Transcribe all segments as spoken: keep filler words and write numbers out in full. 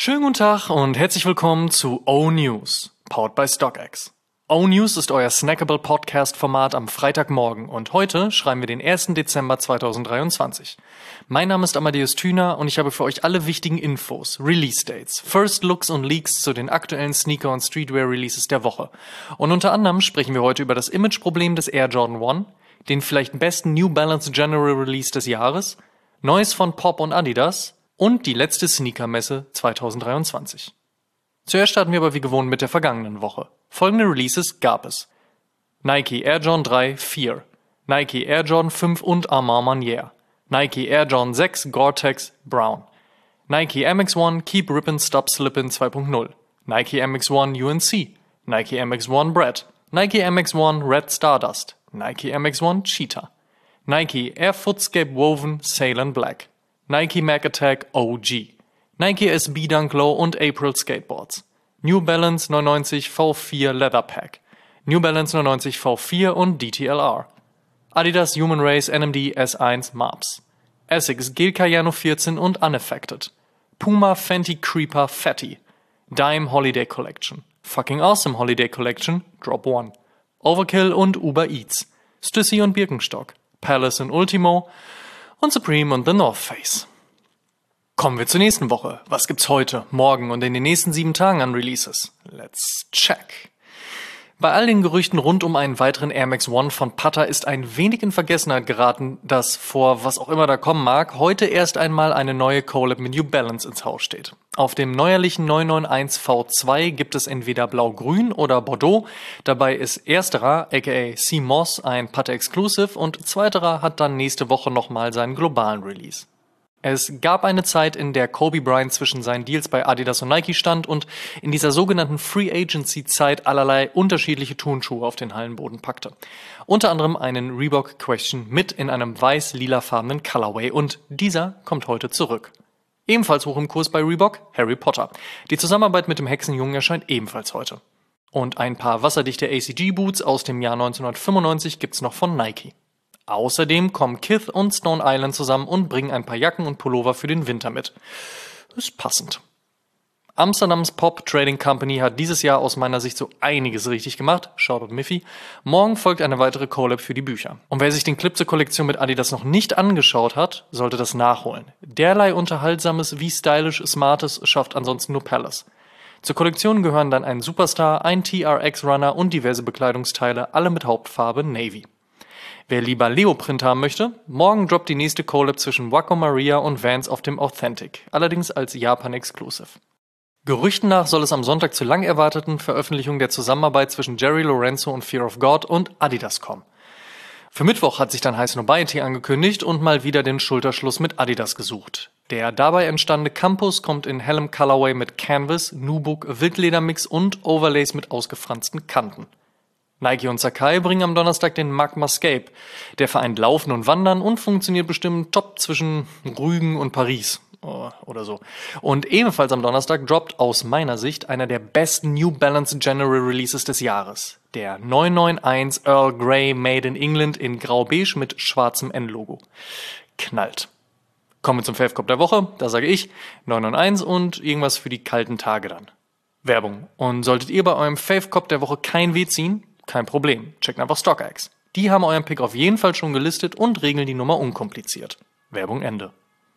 Schönen guten Tag und herzlich willkommen zu O-News, powered by StockX. O-News ist euer snackable Podcast-Format am Freitagmorgen und heute schreiben wir den ersten Dezember zweitausenddreiundzwanzig. Mein Name ist Amadeus Thüner und ich habe für euch alle wichtigen Infos, Release-Dates, First Looks und Leaks zu den aktuellen Sneaker- und Streetwear-Releases der Woche. Und unter anderem sprechen wir heute über das Imageproblem des Air Jordan eins, den vielleicht besten New Balance General Release des Jahres, Neues von Pop und Adidas und die letzte Sneaker-Messe zweitausenddreiundzwanzig. Zuerst starten wir aber wie gewohnt mit der vergangenen Woche. Folgende Releases gab es: Nike Air Jordan drei vier, Nike Air Jordan fünf und Armand Manière, Nike Air Jordan sechs Gore-Tex Brown, Nike M X eins Keep Rippin' Stop Slippin' zwei Punkt null, Nike M X eins U N C, Nike M X eins Bread, Nike M X eins Red Stardust, Nike M X eins Cheetah, Nike Air Footscape Woven Sail Black, Nike Mac Attack O G, Nike S B Dunk Low und April Skateboards, New Balance neunundneunzig V vier Leather Pack, New Balance neunundneunzig V vier und D T L R, Adidas Human Race N M D S eins M A P S, Essex Gel Cayano vierzehn und Unaffected, Puma Fenty Creeper Fatty, Dime Holiday Collection, Fucking Awesome Holiday Collection Drop eins, Overkill und Uber Eats, Stussy und Birkenstock, Palace und Ultimo und Supreme und The North Face. Kommen wir zur nächsten Woche. Was gibt's heute, morgen und in den nächsten sieben Tagen an Releases? Let's check. Bei all den Gerüchten rund um einen weiteren Air Max eins von Pata ist ein wenig in Vergessenheit geraten, dass vor was auch immer da kommen mag, heute erst einmal eine neue Collab mit New Balance ins Haus steht. Auf dem neuerlichen neunhunderteinundneunzig V zwei gibt es entweder Blau-Grün oder Bordeaux. Dabei ist ersterer, aka C Moss, ein Pata Exclusive und zweiterer hat dann nächste Woche nochmal seinen globalen Release. Es gab eine Zeit, in der Kobe Bryant zwischen seinen Deals bei Adidas und Nike stand und in dieser sogenannten Free Agency Zeit allerlei unterschiedliche Turnschuhe auf den Hallenboden packte. Unter anderem einen Reebok Question mit in einem weiß-lilafarbenen Colorway und dieser kommt heute zurück. Ebenfalls hoch im Kurs bei Reebok, Harry Potter. Die Zusammenarbeit mit dem Hexenjungen erscheint ebenfalls heute. Und ein paar wasserdichte A C G Boots aus dem Jahr neunzehnhundertfünfundneunzig gibt's noch von Nike. Außerdem kommen Kith und Stone Island zusammen und bringen ein paar Jacken und Pullover für den Winter mit. Ist passend. Amsterdams Pop Trading Company hat dieses Jahr aus meiner Sicht so einiges richtig gemacht. Shoutout Miffy. Morgen folgt eine weitere Collab für die Bücher. Und wer sich den Clip zur Kollektion mit Adidas noch nicht angeschaut hat, sollte das nachholen. Derlei Unterhaltsames wie stylisch Smartes schafft ansonsten nur Palace. Zur Kollektion gehören dann ein Superstar, ein T R X Runner und diverse Bekleidungsteile, alle mit Hauptfarbe Navy. Wer lieber Leoprint haben möchte, morgen droppt die nächste Collab zwischen Wacko Maria und Vans auf dem Authentic, allerdings als Japan-Exclusive. Gerüchten nach soll es am Sonntag zur lang erwarteten Veröffentlichung der Zusammenarbeit zwischen Jerry Lorenzo und Fear of God und Adidas kommen. Für Mittwoch hat sich dann High Snobiety angekündigt und mal wieder den Schulterschluss mit Adidas gesucht. Der dabei entstandene Campus kommt in hellem Colorway mit Canvas, Nubuck, Wildledermix und Overlays mit ausgefransten Kanten. Nike und Sacai bringen am Donnerstag den Magmascape. Der vereint Laufen und Wandern und funktioniert bestimmt top zwischen Rügen und Paris oder so. Und ebenfalls am Donnerstag droppt aus meiner Sicht einer der besten New Balance General Releases des Jahres. Der neunhunderteinundneunzig Earl Grey Made in England in grau-beige mit schwarzem N-Logo. Knallt. Kommen wir zum Fave-Cop der Woche. Da sage ich neunhunderteinundneunzig und irgendwas für die kalten Tage dann. Werbung. Und solltet ihr bei eurem Fave-Cop der Woche kein Weh ziehen, kein Problem, checkt einfach StockX. Die haben euren Pick auf jeden Fall schon gelistet und regeln die Nummer unkompliziert. Werbung Ende.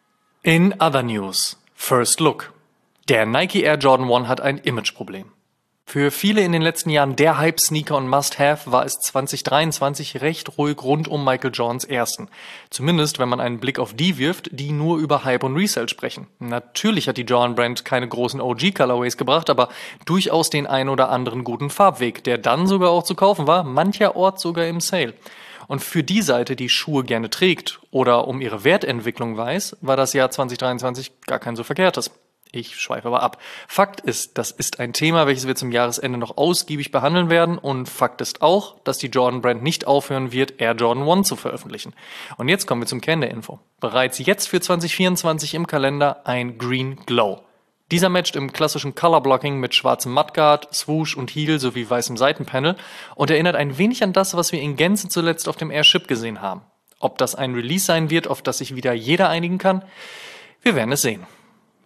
In other news, First Look. Der Nike Air Jordan eins hat ein Imageproblem. Für viele in den letzten Jahren der Hype-Sneaker und Must-Have war es zweitausenddreiundzwanzig recht ruhig rund um Michael Jordans ersten. Zumindest, wenn man einen Blick auf die wirft, die nur über Hype und Resale sprechen. Natürlich hat die Jordan-Brand keine großen O G-Colorways gebracht, aber durchaus den ein oder anderen guten Farbweg, der dann sogar auch zu kaufen war, mancherorts sogar im Sale. Und für die Seite, die Schuhe gerne trägt oder um ihre Wertentwicklung weiß, war das Jahr zweitausenddreiundzwanzig gar kein so verkehrtes. Ich schweife aber ab. Fakt ist, das ist ein Thema, welches wir zum Jahresende noch ausgiebig behandeln werden. Und Fakt ist auch, dass die Jordan-Brand nicht aufhören wird, Air Jordan eins zu veröffentlichen. Und jetzt kommen wir zum Kern der Info. Bereits jetzt für zweitausendvierundzwanzig im Kalender ein Green Glow. Dieser matcht im klassischen Colorblocking mit schwarzem Mudguard, Swoosh und Heel sowie weißem Seitenpanel und erinnert ein wenig an das, was wir in Gänze zuletzt auf dem Airship gesehen haben. Ob das ein Release sein wird, auf das sich wieder jeder einigen kann? Wir werden es sehen.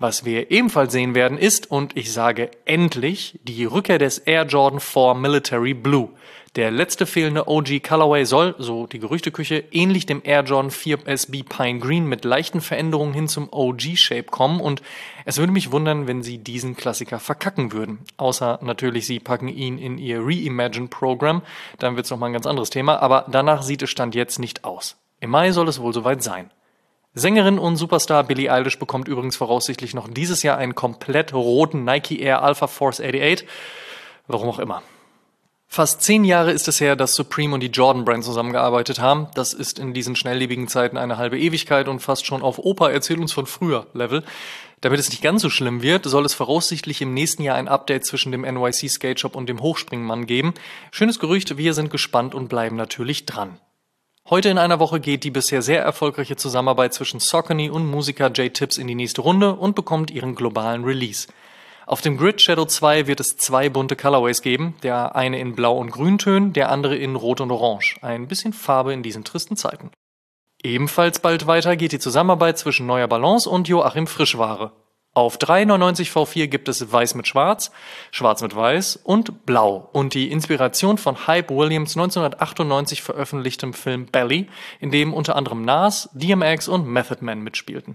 Was wir ebenfalls sehen werden ist, und ich sage endlich, die Rückkehr des Air Jordan vier Military Blue. Der letzte fehlende O G Colorway soll, so die Gerüchteküche, ähnlich dem Air Jordan vier S B Pine Green mit leichten Veränderungen hin zum O G-Shape kommen und es würde mich wundern, wenn sie diesen Klassiker verkacken würden. Außer natürlich, sie packen ihn in ihr Reimagine-Programm, dann wird's nochmal ein ganz anderes Thema, aber danach sieht es Stand jetzt nicht aus. Im Mai soll es wohl soweit sein. Sängerin und Superstar Billie Eilish bekommt übrigens voraussichtlich noch dieses Jahr einen komplett roten Nike Air Alpha Force achtundachtzig. Warum auch immer. Fast zehn Jahre ist es her, dass Supreme und die Jordan Brand zusammengearbeitet haben. Das ist in diesen schnelllebigen Zeiten eine halbe Ewigkeit und fast schon auf Opa, erzähl uns von früher Level. Damit es nicht ganz so schlimm wird, soll es voraussichtlich im nächsten Jahr ein Update zwischen dem N Y C Skate Shop und dem Hochspringmann geben. Schönes Gerücht, wir sind gespannt und bleiben natürlich dran. Heute in einer Woche geht die bisher sehr erfolgreiche Zusammenarbeit zwischen Saucony und Musiker J-Tips in die nächste Runde und bekommt ihren globalen Release. Auf dem Grid Shadow zwei wird es zwei bunte Colorways geben, der eine in Blau- und Grüntönen, der andere in Rot und Orange. Ein bisschen Farbe in diesen tristen Zeiten. Ebenfalls bald weiter geht die Zusammenarbeit zwischen Neuer Balance und Joachim Frischware. Auf drei neunundneunzig V vier gibt es Weiß mit Schwarz, Schwarz mit Weiß und Blau und die Inspiration von Hype Williams neunzehnhundertachtundneunzig veröffentlichtem Film Belly, in dem unter anderem Nas, D M X und Method Man mitspielten.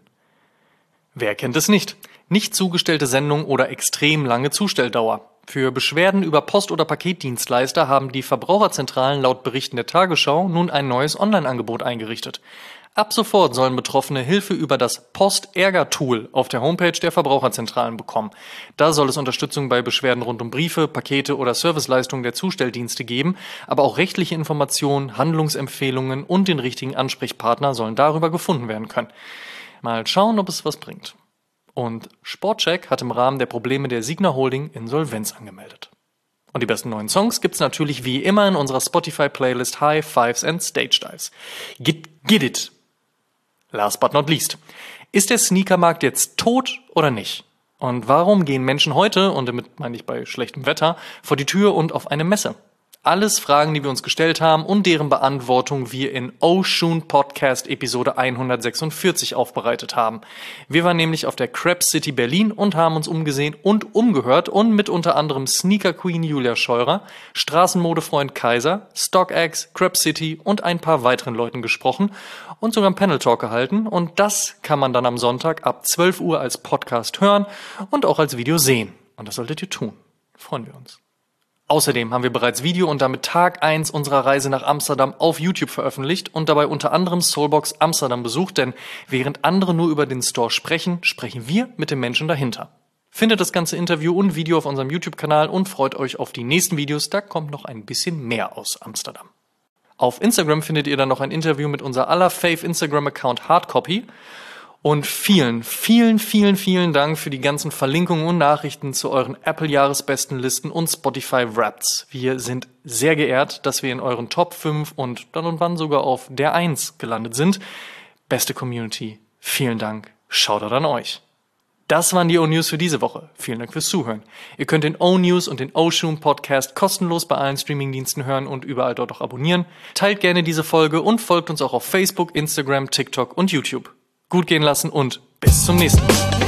Wer kennt es nicht? Nicht zugestellte Sendung oder extrem lange Zustelldauer. Für Beschwerden über Post- oder Paketdienstleister haben die Verbraucherzentralen laut Berichten der Tagesschau nun ein neues Online-Angebot eingerichtet. Ab sofort sollen Betroffene Hilfe über das Post-Ärger-Tool auf der Homepage der Verbraucherzentralen bekommen. Da soll es Unterstützung bei Beschwerden rund um Briefe, Pakete oder Serviceleistungen der Zustelldienste geben, aber auch rechtliche Informationen, Handlungsempfehlungen und den richtigen Ansprechpartner sollen darüber gefunden werden können. Mal schauen, ob es was bringt. Und Sportcheck hat im Rahmen der Probleme der Signa Holding Insolvenz angemeldet. Und die besten neuen Songs gibt's natürlich wie immer in unserer Spotify-Playlist High Fives and Stage Dives. Get, get it! Last but not least. Ist der Sneakermarkt jetzt tot oder nicht? Und warum gehen Menschen heute, und damit meine ich bei schlechtem Wetter, vor die Tür und auf eine Messe? Alles Fragen, die wir uns gestellt haben und deren Beantwortung wir in Oshun Podcast Episode hundertsechsundvierzig aufbereitet haben. Wir waren nämlich auf der Crap City Berlin und haben uns umgesehen und umgehört und mit unter anderem Sneaker Queen Julia Scheurer, Straßenmodefreund Kaiser, StockX, Crap City und ein paar weiteren Leuten gesprochen und sogar einen Panel Talk gehalten und das kann man dann am Sonntag ab zwölf Uhr als Podcast hören und auch als Video sehen. Und das solltet ihr tun. Freuen wir uns. Außerdem haben wir bereits Video und damit Tag eins unserer Reise nach Amsterdam auf YouTube veröffentlicht und dabei unter anderem Soulbox Amsterdam besucht, denn während andere nur über den Store sprechen, sprechen wir mit den Menschen dahinter. Findet das ganze Interview und Video auf unserem YouTube-Kanal und freut euch auf die nächsten Videos, da kommt noch ein bisschen mehr aus Amsterdam. Auf Instagram findet ihr dann noch ein Interview mit unser aller Fave Instagram-Account Hardcopy. Und vielen, vielen, vielen, vielen Dank für die ganzen Verlinkungen und Nachrichten zu euren Apple-Jahresbestenlisten und Spotify-Wraps. Wir sind sehr geehrt, dass wir in euren Top fünf und dann und wann sogar auf der eins gelandet sind. Beste Community, vielen Dank, Shoutout an euch. Das waren die O-News für diese Woche. Vielen Dank fürs Zuhören. Ihr könnt den O-News und den Oshun Podcast kostenlos bei allen Streamingdiensten hören und überall dort auch abonnieren. Teilt gerne diese Folge und folgt uns auch auf Facebook, Instagram, TikTok und YouTube. Gut gehen lassen und bis zum nächsten Mal.